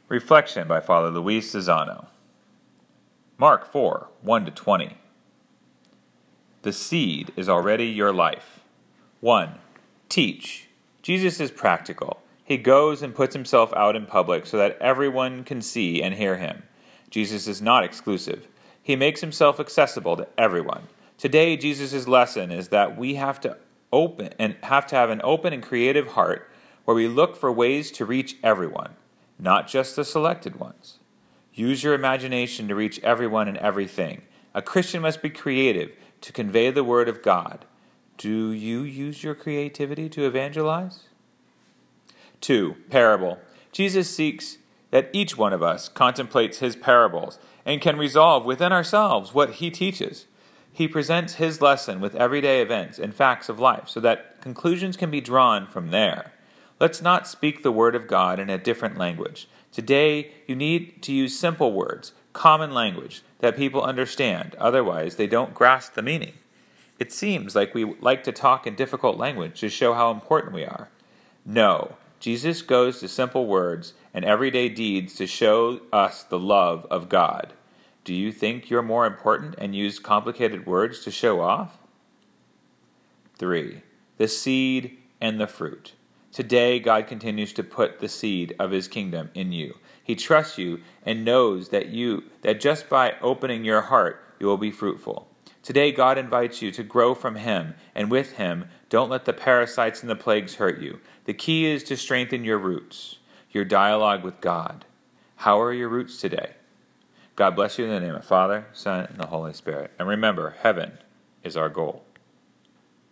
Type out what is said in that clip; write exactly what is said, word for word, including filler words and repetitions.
Reflection by Father Luis Zizano. Mark four, one to twenty. The seed is already your life. one. Teach. Jesus is practical. He goes and puts himself out in public so that everyone can see and hear him. Jesus is not exclusive. He makes himself accessible to everyone. Today, Jesus' lesson is that we have to open and have to have an open and creative heart where we look for ways to reach everyone, not just the selected ones. Use your imagination to reach everyone and everything. A Christian must be creative to convey the word of God. Do you use your creativity to evangelize? two. Parable. Jesus seeks that each one of us contemplates his parables and can resolve within ourselves what he teaches. He presents his lesson with everyday events and facts of life so that conclusions can be drawn from there. Let's not speak the word of God in a different language. Today, you need to use simple words, common language, that people understand. Otherwise, they don't grasp the meaning. It seems like we like to talk in difficult language to show how important we are. No, Jesus goes to simple words and everyday deeds to show us the love of God. Do you think you're more important and use complicated words to show off? three. The seed and the fruit. Today, God continues to put the seed of his kingdom in you. He trusts you and knows that you that just by opening your heart, you will be fruitful. Today, God invites you to grow from him, and with him, don't let the parasites and the plagues hurt you. The key is to strengthen your roots, your dialogue with God. How are your roots today? God bless you in the name of Father, Son, and the Holy Spirit. And remember, heaven is our goal.